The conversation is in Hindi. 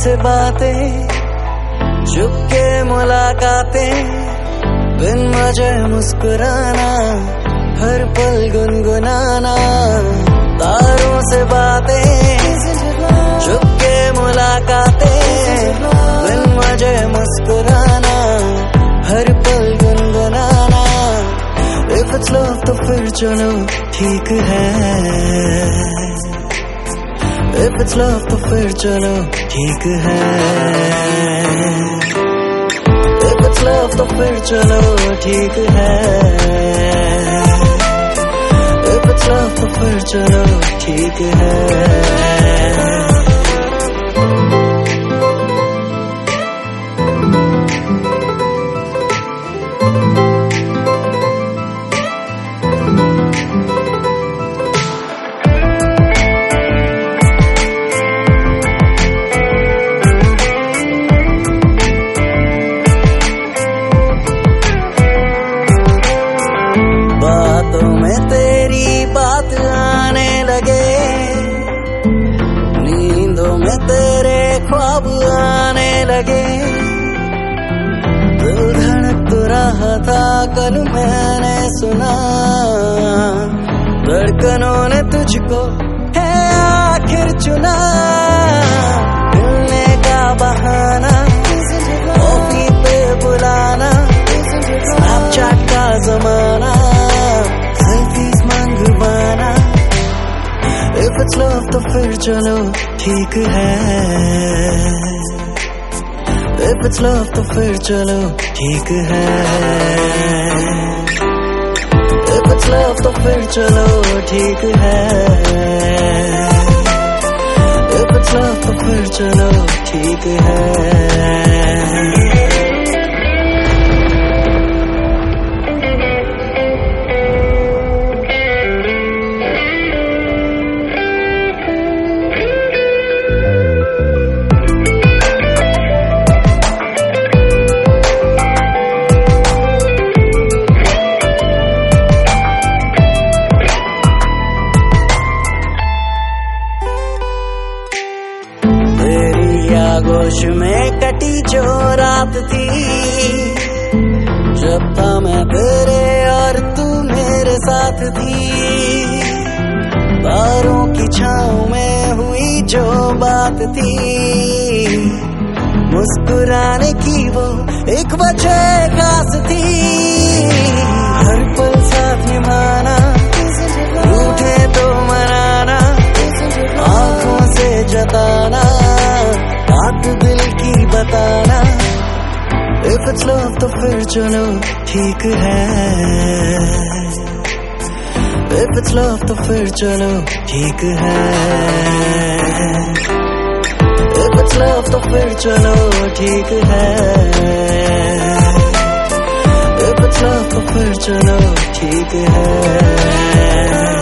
से बातें, चुपके मुलाकातें, बिन वजह मुस्कुराना, हर पल गुनगुनाना। तारों से बातें, चुपके मुलाकातें, बिन वजह मुस्कुराना, हर पल गुनगुनाना। If it's love तो फिर चलो ठीक है, If it's love तो फिर चलो ठीक है, If it's love तो फिर चलो ठीक है, If it's love तो फिर चलो ठीक है। बातों में तेरी बात आने लगे, नींदों में तेरे ख्वाब आने लगे। दिल धड़क तो रहा था कल मैंने सुना, धड़कनों ने तुझको है आखिर चुना। मिलने का बहाना, कॉफी पे बुलाना, स्नैपचैट का जमाना, If it's love तो फिर चलो ठीक है, If it's love तो फिर चलो ठीक है, If it's love तो फिर चलो ठीक है, If it's love तो फिर चलो ठीक है। आगोश में कटी जो रात थी, जब था मैं तेरे और तू मेरे साथ थी। तारों की छाँव में हुई जो बात थी, मुस्कुराने की वो एक वजह खास थी। हर पल साथ निभाना, रूठे तो मनाना, आंखों से जताना, बात दिल की बताना। If it's love तो फिर चलो ठीक है, If it's love तो फिर चलो ठीक है, If it's love तो फिर चलो ठीक है, If it's love तो फिर चलो ठीक है।